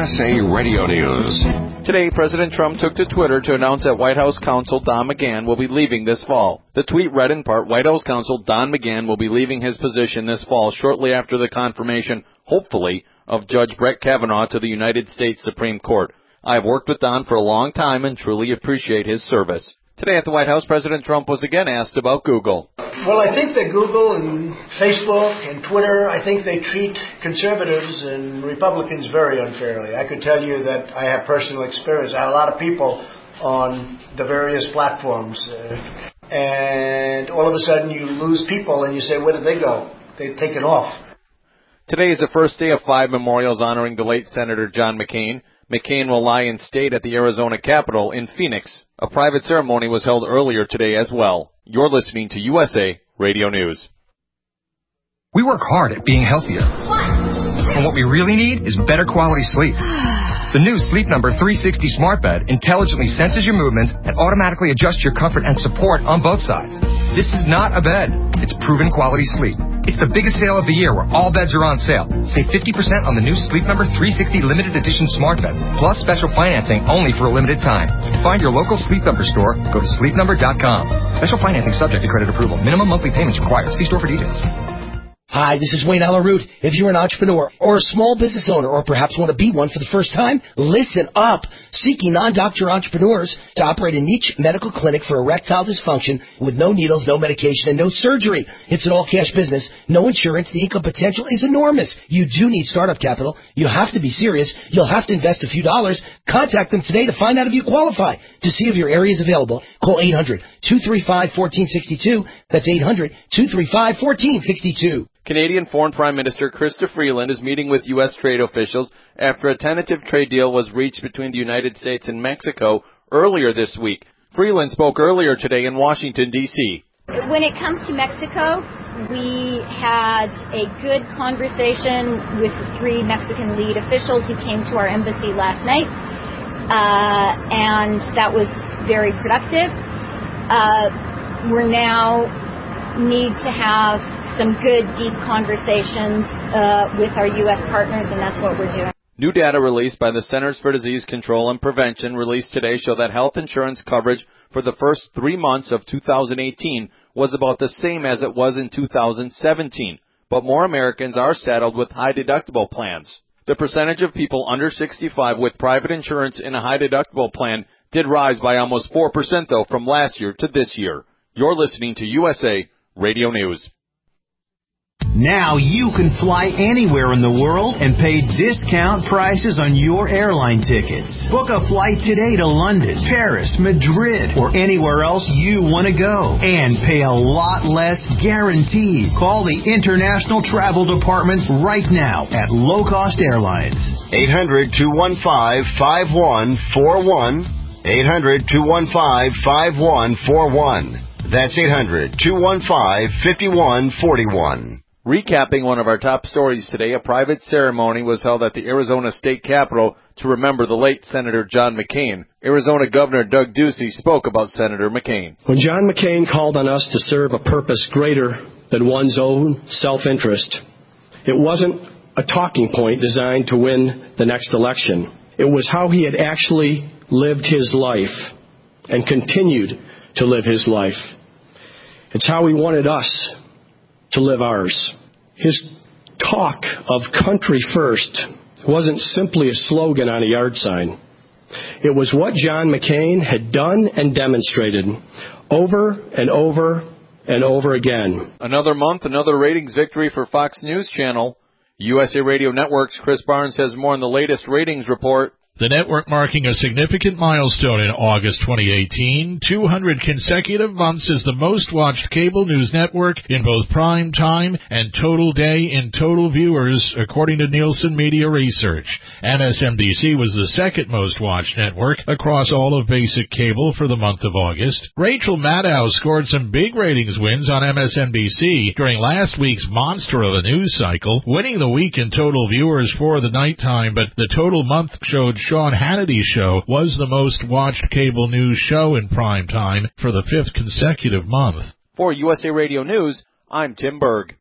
USA Radio News. Today, President Trump took to Twitter to announce that White House counsel Don McGahn will be leaving this fall. The tweet read in part, White House counsel Don McGahn will be leaving his position this fall shortly after the confirmation, hopefully, of Judge Brett Kavanaugh to the United States Supreme Court. I have worked with Don for a long time and truly appreciate his service. Today at the White House, President Trump was again asked about Google. Well, I think that Google and Facebook and Twitter, I think they treat conservatives and Republicans very unfairly. I could tell you that I have personal experience. I have a lot of people on the various platforms. And all of a sudden you lose people and you say, where did they go? They've taken off. Today is the first day of 5 memorials honoring the late Senator John McCain. McCain will lie in state at the Arizona Capitol in Phoenix. A private ceremony was held earlier today as well. You're listening to USA Radio News. We work hard at being healthier. And what we really need is better quality sleep. The new Sleep Number 360 smart bed intelligently senses your movements and automatically adjusts your comfort and support on both sides. This is not a bed. It's proven quality sleep. It's the biggest sale of the year where all beds are on sale. Save 50% on the new Sleep Number 360 limited edition smart bed, plus special financing only for a limited time. To find your local Sleep Number store, go to sleepnumber.com. Special financing subject to credit approval. Minimum monthly payments required. See store for details. Hi, this is Wayne Alaroot. If you're an entrepreneur or a small business owner or perhaps want to be one for the first time, listen up. Seeking non-doctor entrepreneurs to operate a niche medical clinic for erectile dysfunction with no needles, no medication, and no surgery. It's an all-cash business, no insurance. The income potential is enormous. You do need startup capital. You have to be serious. You'll have to invest a few dollars. Contact them today to find out if you qualify. To see if your area is available, call 800-235-1462. That's 800-235-1462. Canadian Foreign Prime Minister Chrystia Freeland is meeting with U.S. trade officials after a tentative trade deal was reached between the United States and Mexico earlier this week. Freeland spoke earlier today in Washington, D.C. When it comes to Mexico, we had a good conversation with the 3 Mexican lead officials who came to our embassy last night, and that was very productive. We now need to have some good, deep conversations with our U.S. partners, and that's what we're doing. New data released by the Centers for Disease Control and Prevention released today show that health insurance coverage for the first 3 months of 2018 was about the same as it was in 2017, but more Americans are saddled with high-deductible plans. The percentage of people under 65 with private insurance in a high-deductible plan did rise by almost 4%, though, from last year to this year. You're listening to USA Radio News. Now you can fly anywhere in the world and pay discount prices on your airline tickets. Book a flight today to London, Paris, Madrid, or anywhere else you want to go. And pay a lot less guaranteed. Call the International Travel Department right now at Low Cost Airlines. 800-215-5141. 800-215-5141. That's 800-215-5141. Recapping one of our top stories today, a private ceremony was held at the Arizona State Capitol to remember the late Senator John McCain. Arizona Governor Doug Ducey spoke about Senator McCain. When John McCain called on us to serve a purpose greater than one's own self-interest, it wasn't a talking point designed to win the next election. It was how he had actually lived his life and continued to live his life. It's how he wanted us to live ours. His talk of country first wasn't simply a slogan on a yard sign. It was what John McCain had done and demonstrated over and over and over again. Another month, another ratings victory for Fox News Channel. USA Radio Network's Chris Barnes has more on the latest ratings report. The network marking a significant milestone in August 2018, 200 consecutive months as the most-watched cable news network in both prime time and total day in total viewers, according to Nielsen Media Research. MSNBC was the second most-watched network across all of basic cable for the month of August. Rachel Maddow scored some big ratings wins on MSNBC during last week's monster of a news cycle, winning the week in total viewers for the nighttime, but the total month showed Sean Hannity's show was the most-watched cable news show in prime time for the 5th consecutive month. For USA Radio News, I'm Tim Berg.